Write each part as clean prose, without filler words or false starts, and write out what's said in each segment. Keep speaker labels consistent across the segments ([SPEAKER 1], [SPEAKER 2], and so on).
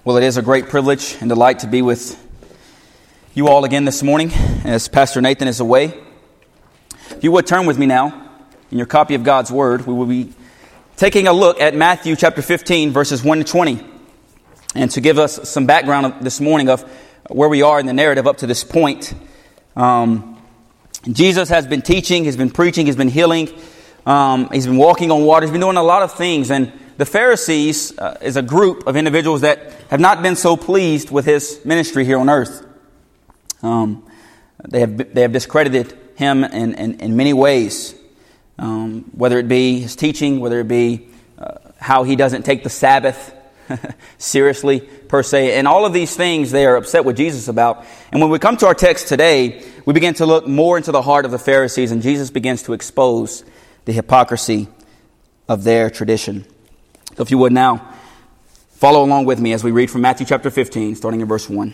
[SPEAKER 1] Well, it is a great privilege and delight to be with you all again this morning as Pastor Nathan is away. If you would turn with me now in your copy of God's Word, we will be taking a look at Matthew chapter 15, verses 1 to 20. And to give us some background this morning of where we are in the narrative up to this point. Jesus has been teaching, he's been preaching, he's been healing, he's been walking on water, he's been doing a lot of things. And the Pharisees is a group of individuals that have not been so pleased with his ministry here on earth. They have discredited him in many ways, whether it be his teaching, whether it be how he doesn't take the Sabbath seriously per se, and all of these things they are upset with Jesus about. And when we come to our text today, we begin to look more into the heart of the Pharisees, and Jesus begins to expose the hypocrisy of their tradition. So if you would now, follow along with me as we read from Matthew chapter 15, starting in verse 1.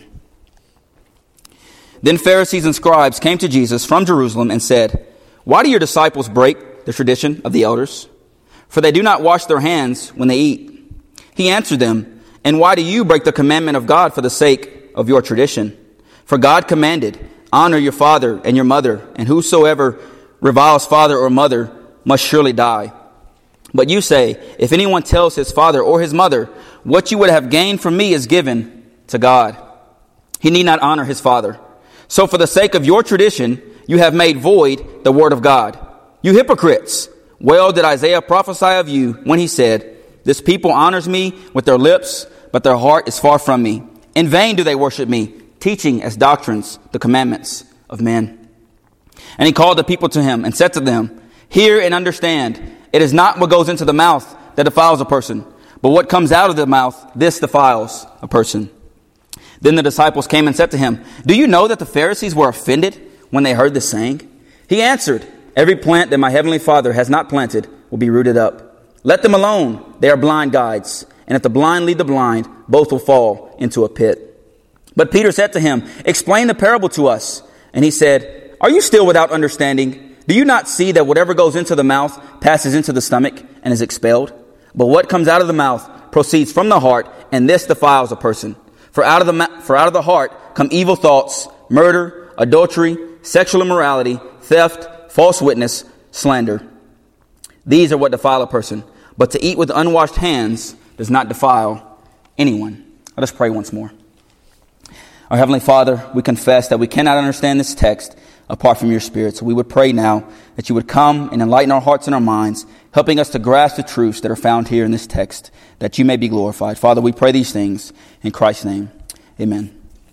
[SPEAKER 1] Then Pharisees and scribes came to Jesus from Jerusalem and said, "Why do your disciples break the tradition of the elders? For they do not wash their hands when they eat." He answered them, "And why do you break the commandment of God for the sake of your tradition? For God commanded, 'Honor your father and your mother, and whosoever reviles father or mother must surely die.' But you say, if anyone tells his father or his mother, 'What you would have gained from me is given to God,' he need not honor his father. So for the sake of your tradition, you have made void the word of God. You hypocrites! Well did Isaiah prophesy of you when he said, 'This people honors me with their lips, but their heart is far from me. In vain do they worship me, teaching as doctrines the commandments of men.' And he called the people to him and said to them, 'Hear and understand. It is not what goes into the mouth that defiles a person, but what comes out of the mouth, this defiles a person.' Then the disciples came and said to him, 'Do you know that the Pharisees were offended when they heard this saying?' He answered, 'Every plant that my heavenly Father has not planted will be rooted up. Let them alone. They are blind guides. And if the blind lead the blind, both will fall into a pit.' But Peter said to him, 'Explain the parable to us.' And he said, 'Are you still without understanding? Do you not see that whatever goes into the mouth passes into the stomach and is expelled? But what comes out of the mouth proceeds from the heart, and this defiles a person. For out of the heart come evil thoughts, murder, adultery, sexual immorality, theft, false witness, slander. These are what defile a person. But to eat with unwashed hands does not defile anyone." Let us pray once more. Our Heavenly Father, we confess that we cannot understand this text apart from your Spirit. So we would pray now that you would come and enlighten our hearts and our minds, helping us to grasp the truths that are found here in this text, that you may be glorified. Father, we pray these things in Christ's name. Amen.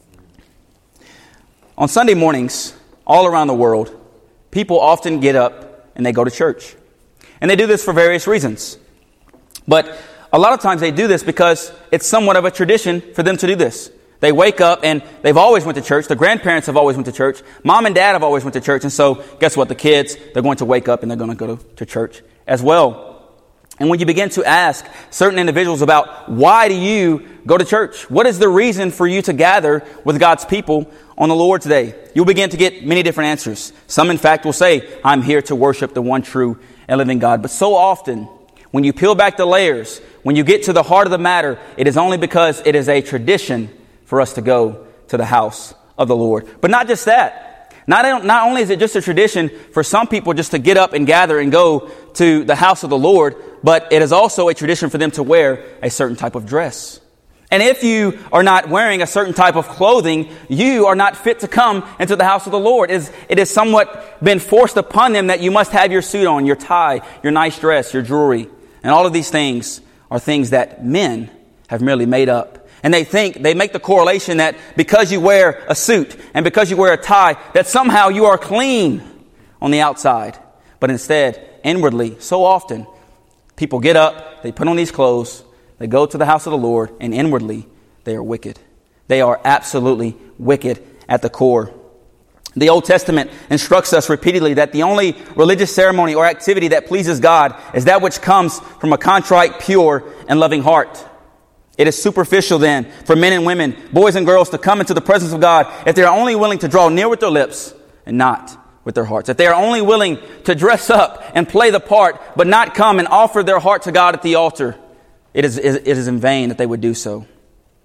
[SPEAKER 1] On Sunday mornings, all around the world, people often get up and they go to church. And they do this for various reasons. But a lot of times they do this because it's somewhat of a tradition for them to do this. They wake up and they've always went to church. The grandparents have always went to church. Mom and dad have always went to church. And so guess what? The kids, they're going to wake up and they're going to go to church as well. And when you begin to ask certain individuals about why do you go to church? What is the reason for you to gather with God's people on the Lord's Day? You'll begin to get many different answers. Some, in fact, will say, "I'm here to worship the one true and living God." But so often, when you peel back the layers, when you get to the heart of the matter, it is only because it is a tradition for us to go to the house of the Lord. But not just that. Not only is it just a tradition for some people just to get up and gather and go to the house of the Lord, but it is also a tradition for them to wear a certain type of dress. And if you are not wearing a certain type of clothing, you are not fit to come into the house of the Lord. It is somewhat been forced upon them that you must have your suit on, your tie, your nice dress, your jewelry. And all of these things are things that men have merely made up. And they make the correlation that because you wear a suit and because you wear a tie, that somehow you are clean on the outside. But instead, inwardly, so often, people get up, they put on these clothes, they go to the house of the Lord, and inwardly, they are wicked. They are absolutely wicked at the core. The Old Testament instructs us repeatedly that the only religious ceremony or activity that pleases God is that which comes from a contrite, pure, and loving heart. It is superficial then for men and women, boys and girls, to come into the presence of God if they are only willing to draw near with their lips and not with their hearts. If they are only willing to dress up and play the part, but not come and offer their heart to God at the altar, it is in vain that they would do so.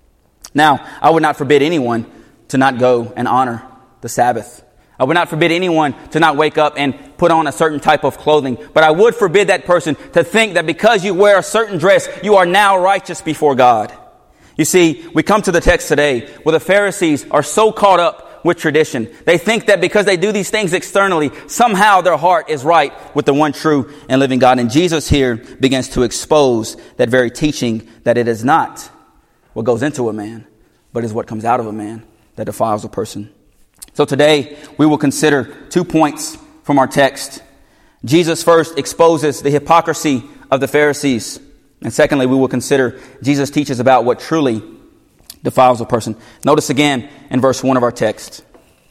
[SPEAKER 1] Now, I would not forbid anyone to not go and honor the Sabbath. I would not forbid anyone to not wake up and put on a certain type of clothing. But I would forbid that person to think that because you wear a certain dress, you are now righteous before God. You see, we come to the text today where the Pharisees are so caught up with tradition. They think that because they do these things externally, somehow their heart is right with the one true and living God. And Jesus here begins to expose that very teaching, that it is not what goes into a man, but is what comes out of a man that defiles a person. So today we will consider 2 points from our text. Jesus first exposes the hypocrisy of the Pharisees. And secondly, we will consider Jesus teaches about what truly defiles a person. Notice again in verse 1 of our text.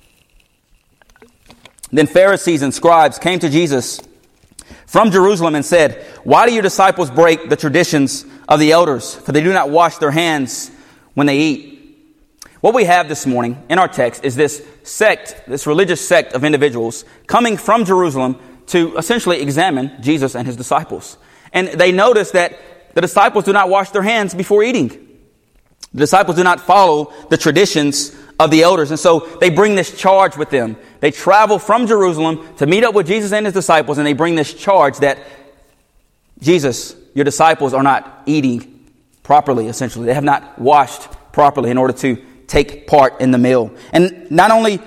[SPEAKER 1] Then Pharisees and scribes came to Jesus from Jerusalem and said, "Why do your disciples break the traditions of the elders? For they do not wash their hands when they eat." What we have this morning in our text is this sect, this religious sect of individuals coming from Jerusalem to essentially examine Jesus and his disciples. And they notice that the disciples do not wash their hands before eating. The disciples do not follow the traditions of the elders. And so they bring this charge with them. They travel from Jerusalem to meet up with Jesus and his disciples, and they bring this charge that Jesus, your disciples are not eating properly, essentially. They have not washed properly in order to take part in the meal. And not only,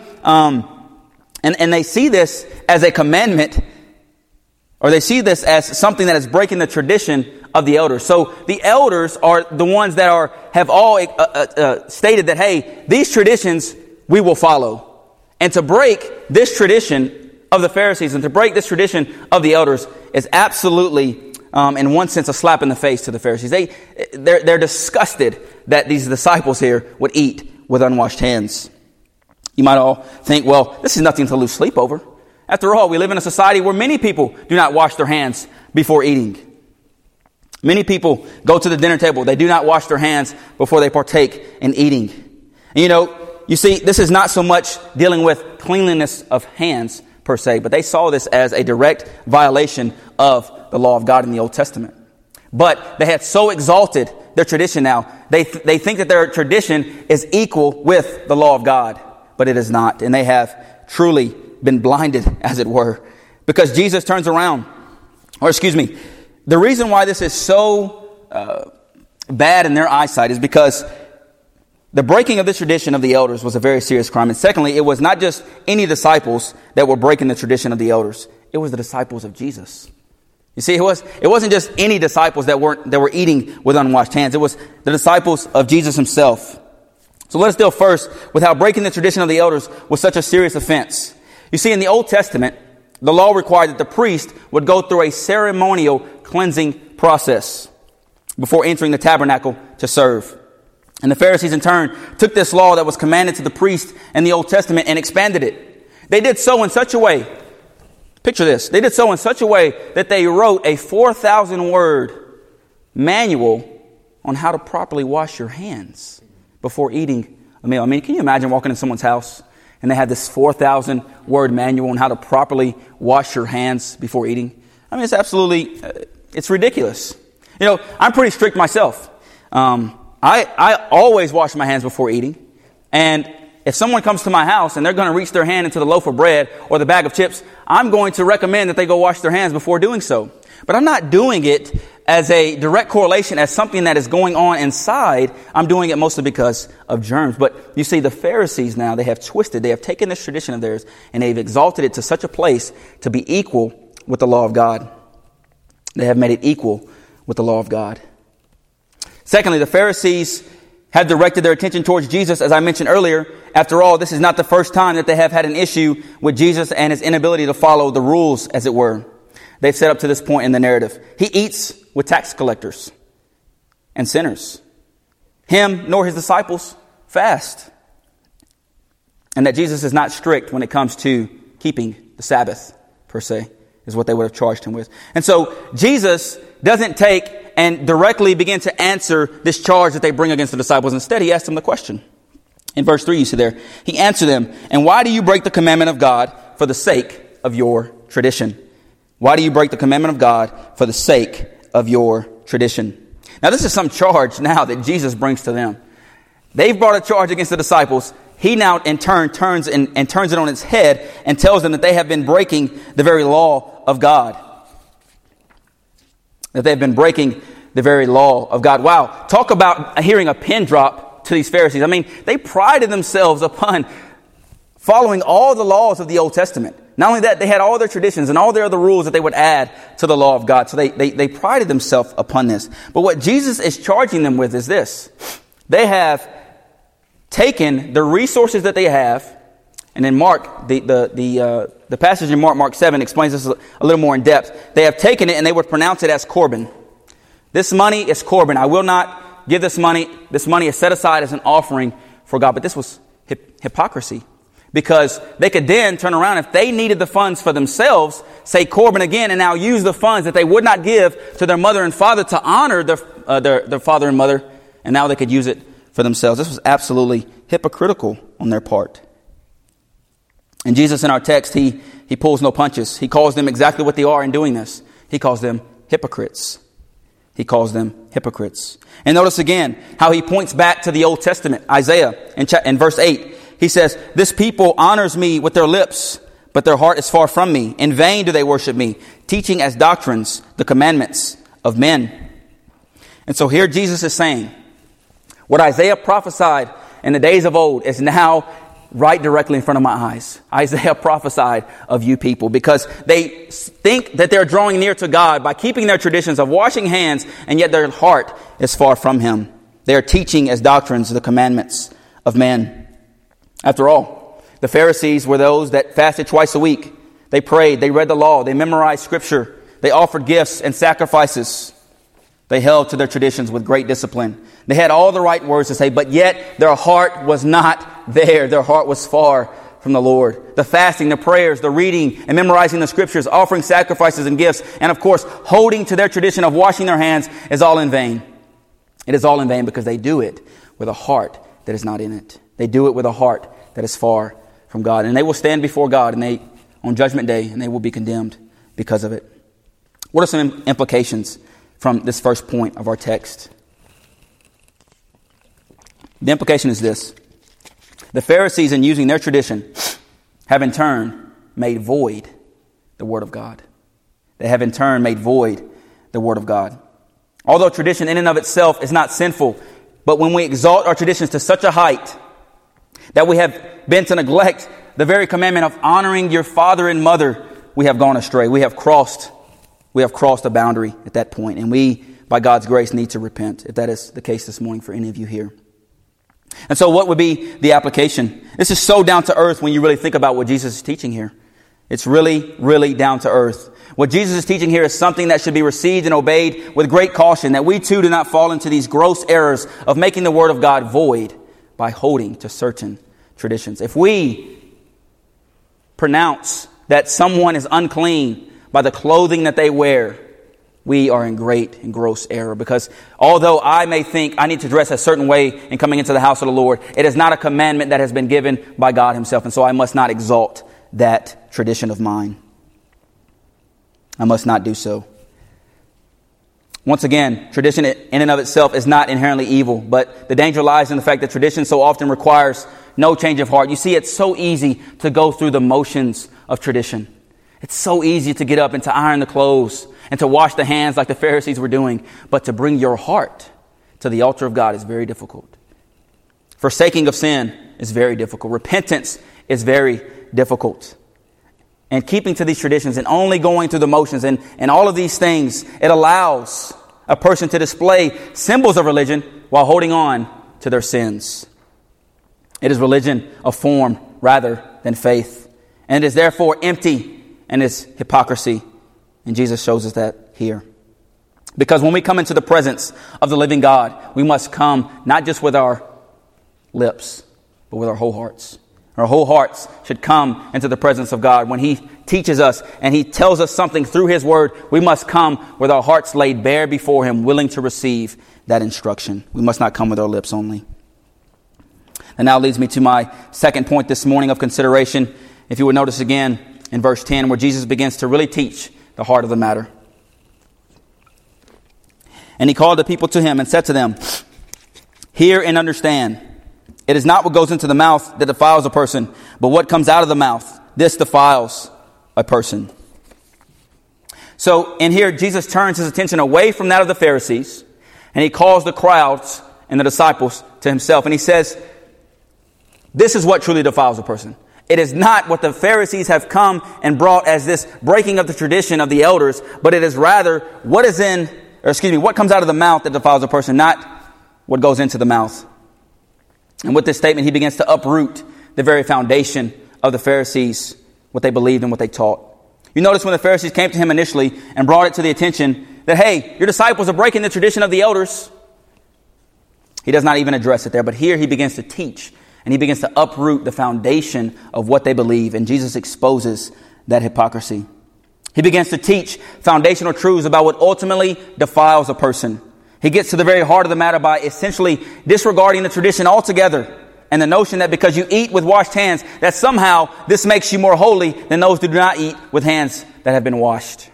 [SPEAKER 1] and they see this as a commandment, or they see this as something that is breaking the tradition of the elders. So the elders are the ones that have all stated that, hey, these traditions we will follow. And to break this tradition of the Pharisees and to break this tradition of the elders is absolutely, in one sense, a slap in the face to the Pharisees. They're disgusted that these disciples here would eat with unwashed hands. You might all think, well, this is nothing to lose sleep over. After all, we live in a society where many people do not wash their hands before eating. Many people go to the dinner table. They do not wash their hands before they partake in eating. And you see, this is not so much dealing with cleanliness of hands per se, but they saw this as a direct violation of the law of God in the Old Testament. But they had so exalted their tradition now. They think that their tradition is equal with the law of God, but it is not. And they have truly been blinded, as it were, because Jesus turns around, the reason why this is so bad in their eyesight is because the breaking of the tradition of the elders was a very serious crime. And secondly, it was not just any disciples that were breaking the tradition of the elders. It was the disciples of Jesus. You see, it wasn't just any disciples that were eating with unwashed hands. It was the disciples of Jesus himself. So let us deal first with how breaking the tradition of the elders was such a serious offense. You see, in the Old Testament, the law required that the priest would go through a ceremonial cleansing process before entering the tabernacle to serve. And the Pharisees in turn took this law that was commanded to the priest in the Old Testament and expanded it. They did so in such a way, picture this, they did so in such a way that they wrote a 4,000-word manual on how to properly wash your hands before eating a meal. I mean, can you imagine walking in someone's house and they had this 4,000-word manual on how to properly wash your hands before eating? I mean, it's absolutely, it's ridiculous. I'm pretty strict myself. I always wash my hands before eating. And if someone comes to my house and they're going to reach their hand into the loaf of bread or the bag of chips, I'm going to recommend that they go wash their hands before doing so. But I'm not doing it as a direct correlation, as something that is going on inside. I'm doing it mostly because of germs. But you see, the Pharisees now, they have taken this tradition of theirs and they've exalted it to such a place to be equal with the law of God. They have made it equal with the law of God. Secondly, the Pharisees have directed their attention towards Jesus, as I mentioned earlier. After all, this is not the first time that they have had an issue with Jesus and his inability to follow the rules, as it were. They've said up to this point in the narrative, he eats with tax collectors and sinners. Him nor his disciples fast. And that Jesus is not strict when it comes to keeping the Sabbath, per se, is what they would have charged him with. And so Jesus doesn't take and directly begin to answer this charge that they bring against the disciples. Instead, he asked them the question. In verse 3, you see there, he answered them, "And why do you break the commandment of God for the sake of your tradition?" Why do you break the commandment of God for the sake of your tradition? Now, this is some charge now that Jesus brings to them. They've brought a charge against the disciples. He now in turn turns it on its head and tells them that they have been breaking the very law of God. That they've been breaking the very law of God. Wow. Talk about hearing a pin drop to these Pharisees. I mean, they prided themselves upon following all the laws of the Old Testament. Not only that, they had all their traditions and all their other rules that they would add to the law of God. So they prided themselves upon this. But what Jesus is charging them with is this. They have taken the resources that they have, and in Mark, the passage in Mark 7 explains this a little more in depth. They have taken it and they would pronounce it as Corban. This money is Corban. I will not give this money. This money is set aside as an offering for God. But this was hypocrisy. Because they could then turn around, if they needed the funds for themselves, say Corban again, and now use the funds that they would not give to their mother and father to honor their father and mother, and now they could use it for themselves. This was absolutely hypocritical on their part. And Jesus in our text, he pulls no punches. He calls them exactly what they are in doing this. He calls them hypocrites. He calls them hypocrites. And notice again how he points back to the Old Testament, Isaiah in verse 8. He says, "This people honors me with their lips, but their heart is far from me. In vain do they worship me, teaching as doctrines the commandments of men." And so here Jesus is saying, what Isaiah prophesied in the days of old is now right directly in front of my eyes. Isaiah prophesied of you people because they think that they're drawing near to God by keeping their traditions of washing hands, and yet their heart is far from Him. They are teaching as doctrines the commandments of men. After all, the Pharisees were those that fasted twice a week. They prayed, they read the law, they memorized scripture, they offered gifts and sacrifices. They held to their traditions with great discipline. They had all the right words to say, but yet their heart was not there. Their heart was far from the Lord. The fasting, the prayers, the reading and memorizing the scriptures, offering sacrifices and gifts, and of course, holding to their tradition of washing their hands is all in vain. It is all in vain because they do it with a heart that is not in it. They do it with a heart that is far from God. And they will stand before God on Judgment Day, and they will be condemned because of it. What are some implications from this first point of our text? The implication is this. The Pharisees, in using their tradition, have in turn made void the Word of God. They have in turn made void the Word of God. Although tradition in and of itself is not sinful, but when we exalt our traditions to such a height that we have been to neglect the very commandment of honoring your father and mother, we have gone astray. We have crossed a boundary at that point, and we, by God's grace, need to repent, if that is the case this morning for any of you here. And so what would be the application? This is so down to earth when you really think about what Jesus is teaching here. It's really, really down to earth. What Jesus is teaching here is something that should be received and obeyed with great caution, that we too do not fall into these gross errors of making the Word of God void by holding to certain traditions. If we pronounce that someone is unclean by the clothing that they wear, we are in great and gross error. Because although I may think I need to dress a certain way in coming into the house of the Lord, it is not a commandment that has been given by God Himself. And so I must not exalt that tradition of mine. I must not do so. Once again, tradition in and of itself is not inherently evil, but the danger lies in the fact that tradition so often requires no change of heart. You see, it's so easy to go through the motions of tradition. It's so easy to get up and to iron the clothes and to wash the hands like the Pharisees were doing, but to bring your heart to the altar of God is very difficult. Forsaking of sin is very difficult. Repentance is very difficult. And keeping to these traditions and only going through the motions and all of these things, it allows a person to display symbols of religion while holding on to their sins. It is religion of form rather than faith. And it is therefore empty and is hypocrisy. And Jesus shows us that here. Because when we come into the presence of the living God, we must come not just with our lips, but with our whole hearts. Our whole hearts should come into the presence of God. When He teaches us and He tells us something through His Word, we must come with our hearts laid bare before Him, willing to receive that instruction. We must not come with our lips only. And now leads me to my second point this morning of consideration. If you would notice again in verse 10, where Jesus begins to really teach the heart of the matter. And He called the people to Him and said to them, "Hear and understand. It is not what goes into the mouth that defiles a person, but what comes out of the mouth. This defiles a person. So in here, Jesus turns his attention away from that of the Pharisees, and he calls the crowds and the disciples to himself. And he says, this is what truly defiles a person. It is not what the Pharisees have come and brought as this breaking of the tradition of the elders, but it is rather what comes out of the mouth that defiles a person, not what goes into the mouth. And with this statement, he begins to uproot the very foundation of the Pharisees, what they believed and what they taught. You notice when the Pharisees came to him initially and brought it to the attention that, hey, your disciples are breaking the tradition of the elders. He does not even address it there, but here he begins to teach and he begins to uproot the foundation of what they believe, and Jesus exposes that hypocrisy. He begins to teach foundational truths about what ultimately defiles a person. He gets to the very heart of the matter by essentially disregarding the tradition altogether and the notion that because you eat with washed hands, that somehow this makes you more holy than those who do not eat with hands that have been washed.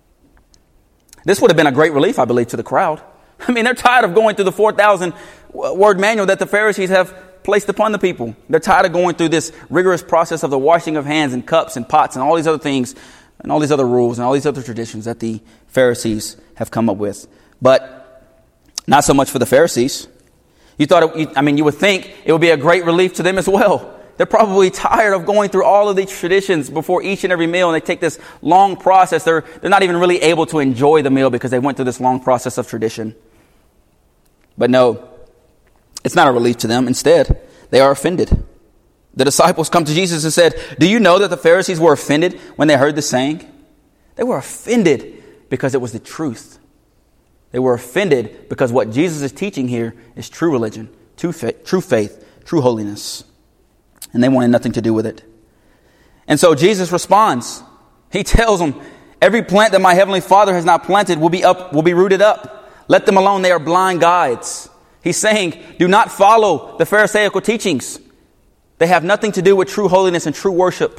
[SPEAKER 1] This would have been a great relief, I believe, to the crowd. I mean, they're tired of going through the 4,000 word manual that the Pharisees have placed upon the people. They're tired of going through this rigorous process of the washing of hands and cups and pots and all these other things and all these other rules and all these other traditions that the Pharisees have come up with. But not so much for the Pharisees. You would think it would be a great relief to them as well. They're probably tired of going through all of these traditions before each and every meal, and they take this long process. They're not even really able to enjoy the meal because they went through this long process of tradition. But no, it's not a relief to them. Instead, they are offended. The disciples come to Jesus and said, do you know that the Pharisees were offended when they heard this saying? They were offended because it was the truth. They were offended because what Jesus is teaching here is true religion, true faith, true holiness. And they wanted nothing to do with it. And so Jesus responds. He tells them, every plant that my heavenly Father has not planted will be rooted up. Let them alone. They are blind guides. He's saying, do not follow the Pharisaical teachings. They have nothing to do with true holiness and true worship.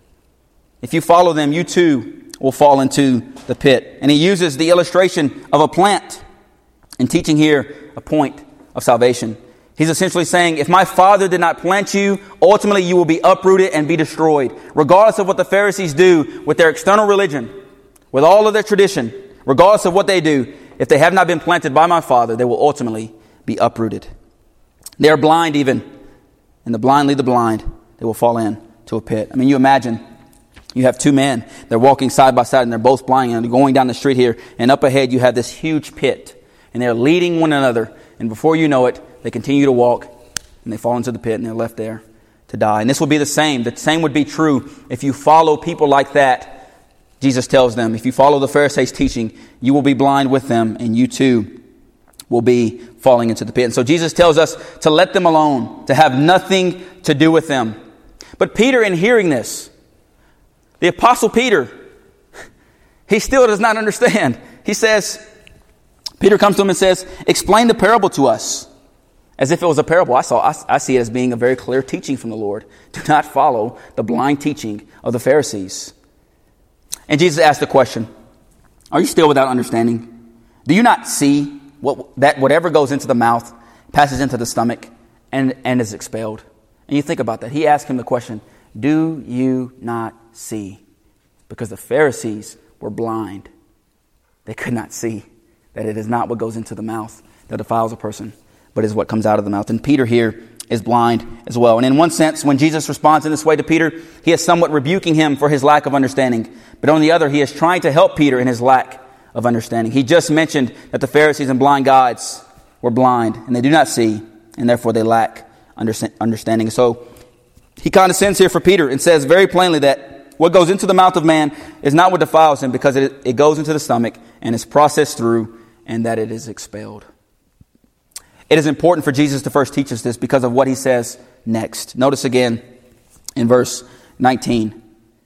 [SPEAKER 1] If you follow them, you too will fall into the pit. And he uses the illustration of a plant in teaching here a point of salvation. He's essentially saying, if my Father did not plant you, ultimately you will be uprooted and be destroyed. Regardless of what the Pharisees do with their external religion, with all of their tradition, regardless of what they do, if they have not been planted by my Father, they will ultimately be uprooted. They are blind even, and the blind lead the blind. They will fall into a pit. I mean, you imagine you have two men. They're walking side by side, and they're both blind, and they're going down the street here, and up ahead you have this huge pit, and they're leading one another, and before you know it, they continue to walk, and they fall into the pit, and they're left there to die. And this will be the same. The same would be true if you follow people like that. Jesus tells them, if you follow the Pharisees' teaching, you will be blind with them, and you too will be falling into the pit. And so Jesus tells us to let them alone, to have nothing to do with them. But Peter, in hearing this, the Apostle Peter, he still does not understand. Peter comes to him and says, explain the parable to us. As if it was a parable. I see it as being a very clear teaching from the Lord. Do not follow the blind teaching of the Pharisees. And Jesus asked the question, are you still without understanding? Do you not see that whatever goes into the mouth passes into the stomach and is expelled? And you think about that. He asked him the question, do you not see? Because the Pharisees were blind. They could not see that it is not what goes into the mouth that defiles a person, but is what comes out of the mouth. And Peter here is blind as well. And in one sense, when Jesus responds in this way to Peter, he is somewhat rebuking him for his lack of understanding. But on the other, he is trying to help Peter in his lack of understanding. He just mentioned that the Pharisees and blind guides were blind, and they do not see, and therefore they lack understanding. So he condescends here for Peter and says very plainly that what goes into the mouth of man is not what defiles him, because it goes into the stomach and is processed through, and that it is expelled. It is important for Jesus to first teach us this because of what he says next. Notice again in verse 18.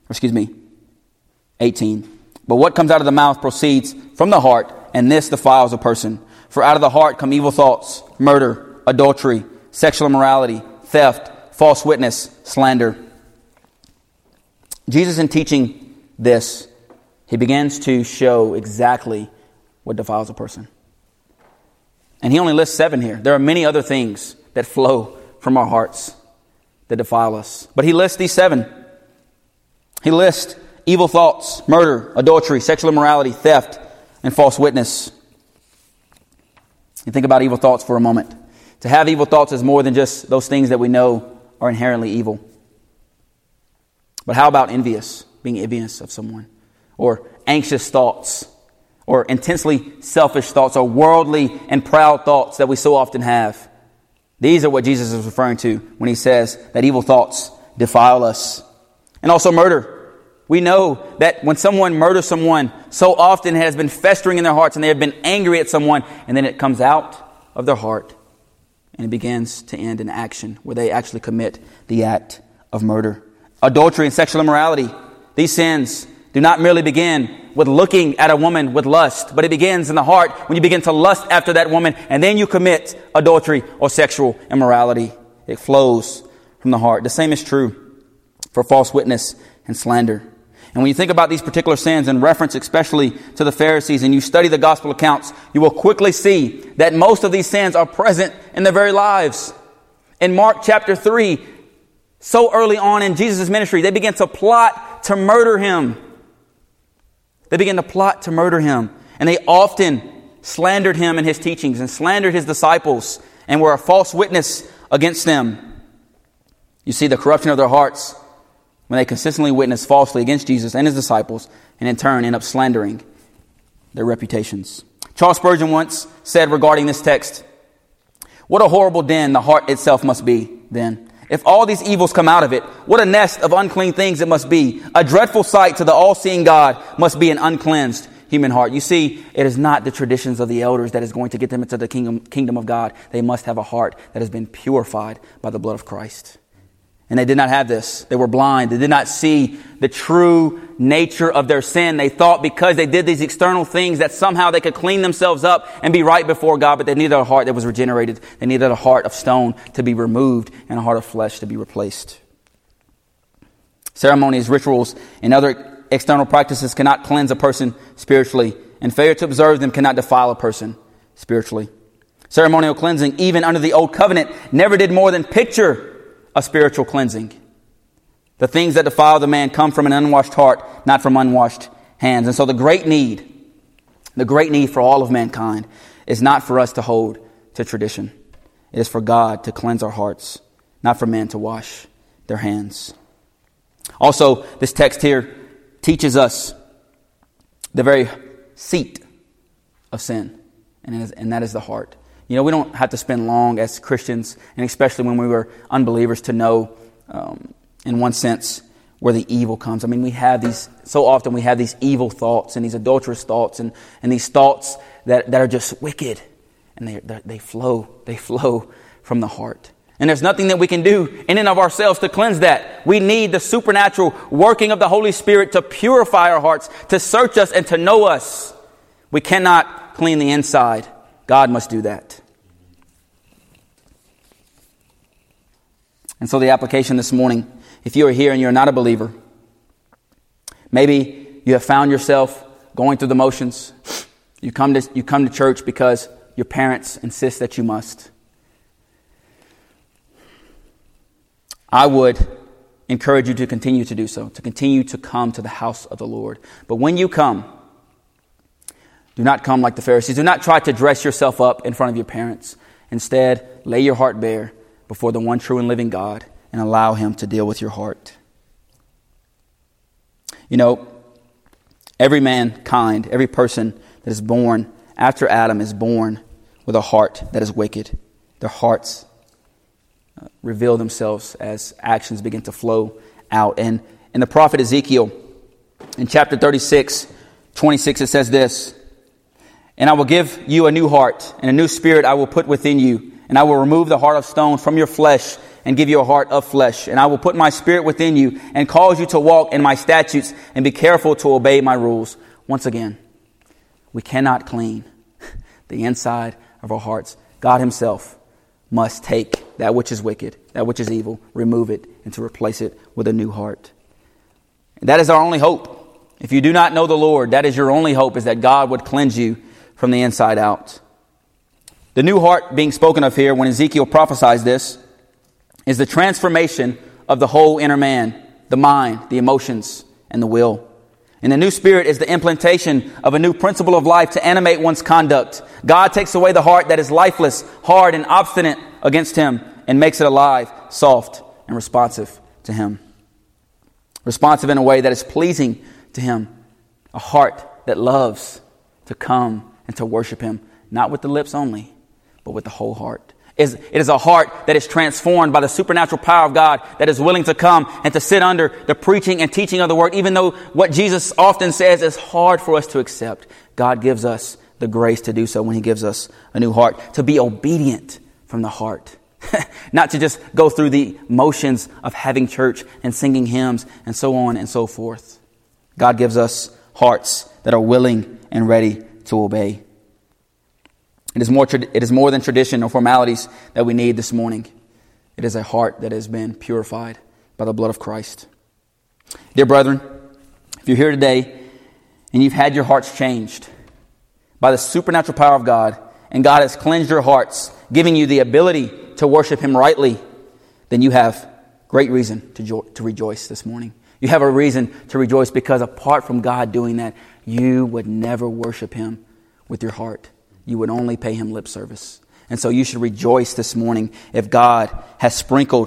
[SPEAKER 1] But what comes out of the mouth proceeds from the heart, and this defiles a person. For out of the heart come evil thoughts, murder, adultery, sexual immorality, theft, false witness, slander. Jesus, in teaching this, he begins to show exactly what defiles a person. And he only lists 7 here. There are many other things that flow from our hearts that defile us. But he lists these 7. He lists evil thoughts, murder, adultery, sexual immorality, theft, and false witness. You think about evil thoughts for a moment. To have evil thoughts is more than just those things that we know are inherently evil. But how about being envious of someone? Or anxious thoughts? Or intensely selfish thoughts? Or worldly and proud thoughts that we so often have? These are what Jesus is referring to when he says that evil thoughts defile us. And also murder. We know that when someone murders someone, so often it has been festering in their hearts and they have been angry at someone, and then it comes out of their heart and it begins to end in action where they actually commit the act of murder. Adultery and sexual immorality. These sins do not merely begin with looking at a woman with lust, but it begins in the heart when you begin to lust after that woman and then you commit adultery or sexual immorality. It flows from the heart. The same is true for false witness and slander. And when you think about these particular sins in reference especially to the Pharisees and you study the gospel accounts, you will quickly see that most of these sins are present in their very lives. In Mark chapter 3, so early on in Jesus' ministry, they begin to plot to murder him. They begin to plot to murder him. And they often slandered him in his teachings and slandered his disciples and were a false witness against them. You see the corruption of their hearts when they consistently witness falsely against Jesus and his disciples, and in turn end up slandering their reputations. Charles Spurgeon once said regarding this text, "What a horrible den the heart itself must be, then. If all these evils come out of it, what a nest of unclean things it must be. A dreadful sight to the all-seeing God must be an uncleansed human heart." You see, it is not the traditions of the elders that is going to get them into the kingdom of God. They must have a heart that has been purified by the blood of Christ. And they did not have this. They were blind. They did not see the true nature of their sin. They thought because they did these external things that somehow they could clean themselves up and be right before God, but they needed a heart that was regenerated. They needed a heart of stone to be removed and a heart of flesh to be replaced. Ceremonies, rituals, and other external practices cannot cleanse a person spiritually, and failure to observe them cannot defile a person spiritually. Ceremonial cleansing, even under the Old Covenant, never did more than picture a spiritual cleansing. The things that defile the man come from an unwashed heart, not from unwashed hands. And so the great need for all of mankind is not for us to hold to tradition. It is for God to cleanse our hearts, not for man to wash their hands. Also, this text here teaches us the very seat of sin, and that is the heart. You know, we don't have to spend long as Christians, and especially when we were unbelievers, to know, in one sense, where the evil comes. I mean, we have these evil thoughts and these adulterous thoughts and these thoughts that are just wicked. And they flow from the heart. And there's nothing that we can do in and of ourselves to cleanse that. We need the supernatural working of the Holy Spirit to purify our hearts, to search us and to know us. We cannot clean the inside. God must do that. And so the application this morning, if you are here and you're not a believer, maybe you have found yourself going through the motions. You come to church because your parents insist that you must. I would encourage you to continue to do so, to continue to come to the house of the Lord. But when you come, do not come like the Pharisees. Do not try to dress yourself up in front of your parents. Instead, lay your heart bare before the one true and living God and allow Him to deal with your heart. You know, every mankind, every person that is born after Adam is born with a heart that is wicked. Their hearts reveal themselves as actions begin to flow out. And in the prophet Ezekiel, in chapter 36:26, it says this, "And I will give you a new heart, and a new spirit I will put within you. And I will remove the heart of stone from your flesh and give you a heart of flesh. And I will put my spirit within you and cause you to walk in my statutes and be careful to obey my rules." Once again, we cannot clean the inside of our hearts. God Himself must take that which is wicked, that which is evil, remove it, and to replace it with a new heart. And that is our only hope. If you do not know the Lord, that is your only hope, is that God would cleanse you from the inside out. The new heart being spoken of here, when Ezekiel prophesies this, is the transformation of the whole inner man, the mind, the emotions, and the will. And the new spirit is the implantation of a new principle of life to animate one's conduct. God takes away the heart that is lifeless, hard, and obstinate against him and makes it alive, soft, and responsive to him. Responsive in a way that is pleasing to him. A heart that loves to come and to worship him, not with the lips only, but with the whole heart. It is a heart that is transformed by the supernatural power of God, that is willing to come and to sit under the preaching and teaching of the word, even though what Jesus often says is hard for us to accept. God gives us the grace to do so when he gives us a new heart, to be obedient from the heart. Not to just go through the motions of having church and singing hymns and so on and so forth. God gives us hearts that are willing and ready to obey. It is more than tradition or formalities that we need this morning. It is a heart that has been purified by the blood of Christ. Dear brethren, if you're here today and you've had your hearts changed by the supernatural power of God, and God has cleansed your hearts, giving you the ability to worship him rightly, then you have great reason to rejoice this morning. You have a reason to rejoice because apart from God doing that, you would never worship him with your heart. You would only pay him lip service. And so you should rejoice this morning if Christ has sprinkled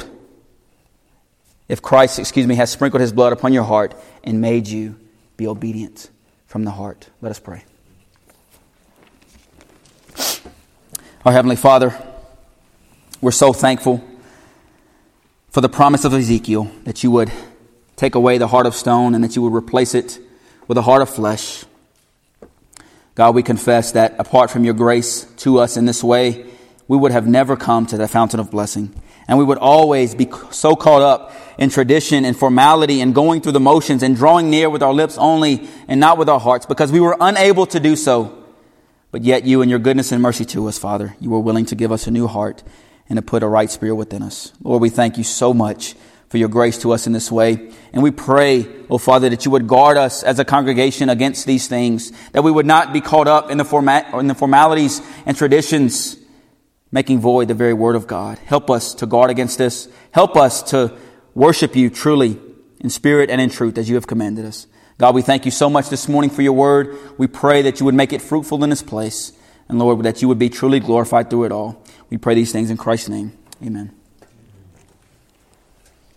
[SPEAKER 1] his blood upon your heart and made you be obedient from the heart. Let us pray. Our Heavenly Father, we're so thankful for the promise of Ezekiel that you would take away the heart of stone and that you would replace it with a heart of flesh. God, we confess that apart from your grace to us in this way, we would have never come to the fountain of blessing. And we would always be so caught up in tradition and formality and going through the motions and drawing near with our lips only and not with our hearts because we were unable to do so. But yet you in your goodness and mercy to us, Father, you were willing to give us a new heart and to put a right spirit within us. Lord, we thank you so much for your grace to us in this way. And we pray, oh Father, that you would guard us as a congregation against these things, that we would not be caught up in the formalities and traditions, making void the very word of God. Help us to guard against this. Help us to worship you truly in spirit and in truth as you have commanded us. God, we thank you so much this morning for your word. We pray that you would make it fruitful in this place. And Lord, that you would be truly glorified through it all. We pray these things in Christ's name. Amen.